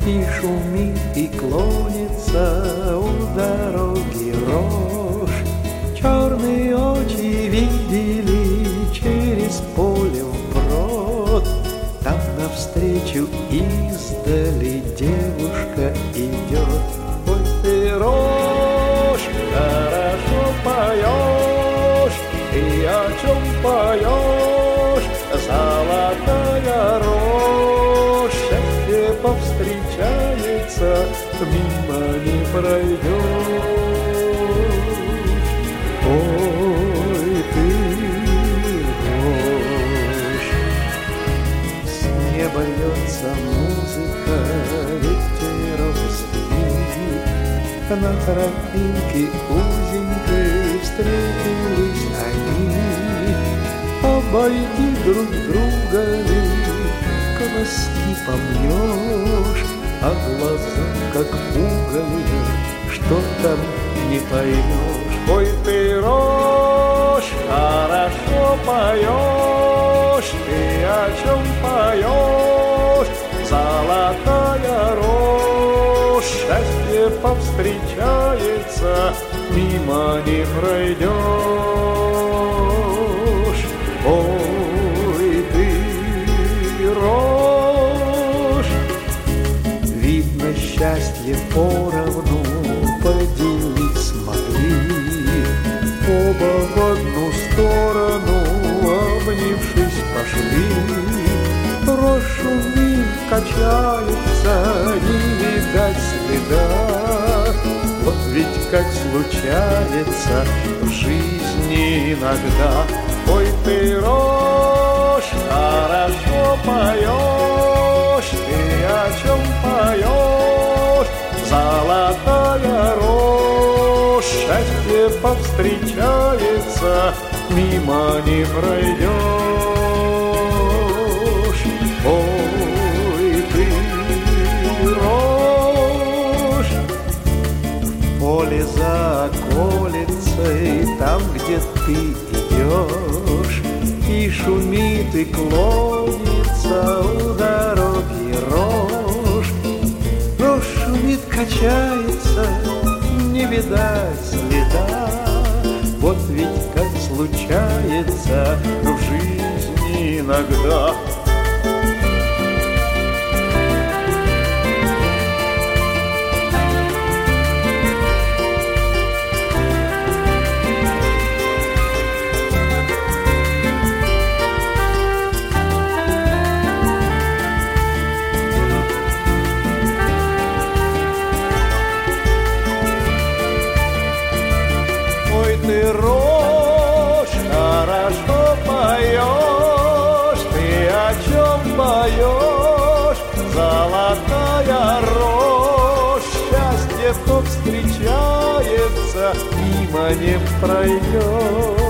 И шумит, и клонится у дороги рожь. Черные очи видели через поле вброд. Там навстречу издали девушка идет. Ой, ты, рожь, хорошо поешь, и о чем поешь, золотая рожь. Счастье повстречается, мимо не пройдешь. Ой, ты, рожь. С неба льется музыка, ветерок звенит. На тропинке узенькой встретились они. Обойти друг друга ли, колоски помнешь, а глаза как уголья, что там не поймешь. Ой, ты, рожь, хорошо поешь, ты о чем поешь, золотая рожь. Счастье повстречается, мимо не пройдешь. Ой, ты, рожь. Видно, счастье поровну поделить смогли. Оба в одну сторону, обнявшись, пошли. Рожь шумит, качается, не видать следа. Вот ведь как случается в жизни иногда. Ой, ты, рожь, хорошо поешь, ты о чем поешь, золотая рожь. Счастье повстречается, мимо не пройдешь. Ой, ты, рожь. В поле за околицей, там, где ты идешь, и шумит, и клонится у дороги рожь. Рожь шумит, качается, не видать следа. Вот ведь как случается в жизни иногда. Ты, рожь, хорошо поешь, ты о чем поешь, золотая рожь. Счастье повстречается, мимо не пройдешь.